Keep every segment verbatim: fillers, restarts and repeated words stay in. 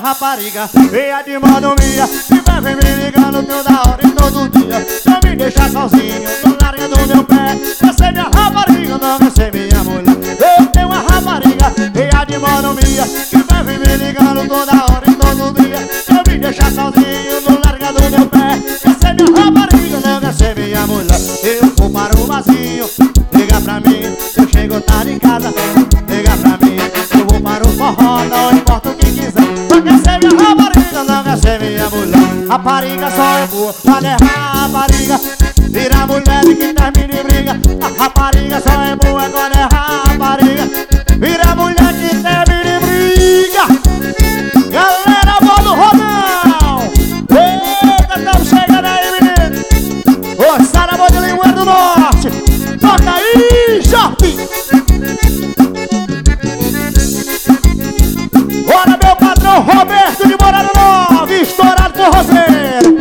rapariga feia de monomia, que vai me ligando toda hora e todo dia. Não me deixa sozinho, não larga do meu pé. Você é minha rapariga, não você é minha mulher. Eu tenho uma rapariga feia de monomia, que vai me ligando toda hora e todo dia. Não me deixa sozinho, não larga do meu pé. Você é minha rapariga, não você é minha mulher. Eu vou para o vazio, liga pra mim, eu chego tarde em casa. Liga pra mim, eu vou para o forró, não importa o que quiser. Não quer ser minha rapariga, não quer ser minha mulher. Rapariga só é boa quando é rapariga, vira mulher e que termina em briga. A rapariga só é boa quando é rapariga, vira mulher que termina em briga. Galera, boa do Rodão! Eita, estamos chegando aí, menino! Ô, Sara, boa de Limoeiro do Norte! Toca aí, Jorge! Bora, meu patrão Roberto de Morada Nova, estourado por Roseiro.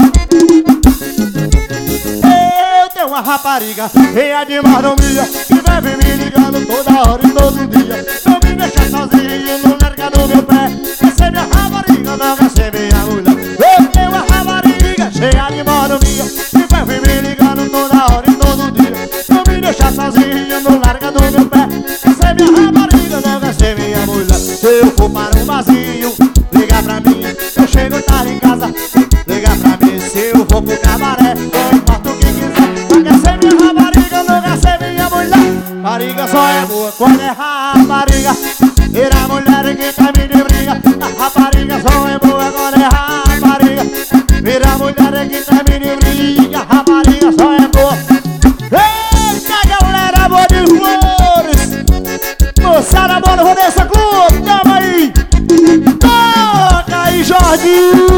Eu tenho uma rapariga feia de mordomia, que vive me ligando toda hora e todo dia. Não me deixa sozinho, não larga do meu pé. Você é minha rapariga, não vai ser minha mulher. Eu tenho uma rapariga cheia de mordomia, que vive me ligando toda hora e todo dia. Não me deixa sozinho, não larga do meu pé. Você é minha rapariga, não vai ser minha mulher. Eu vou para um vazio, liga pra mim, eu chego tarde em casa. Liga pra mim, se eu vou pro cabaré, não importa o que quiser. Não quer ser minha rapariga, não quer ser minha mulher. Rapariga só é boa quando é rapariga, vira mulher que termina em briga. A rapariga só é boa quando é rapariga, vira mulher que termina em briga. A rapariga só é boa. Eita, galera, boa de Flores! Moçada, boa no Rodessa Clube, tamo aí! Toca aí, Jorge!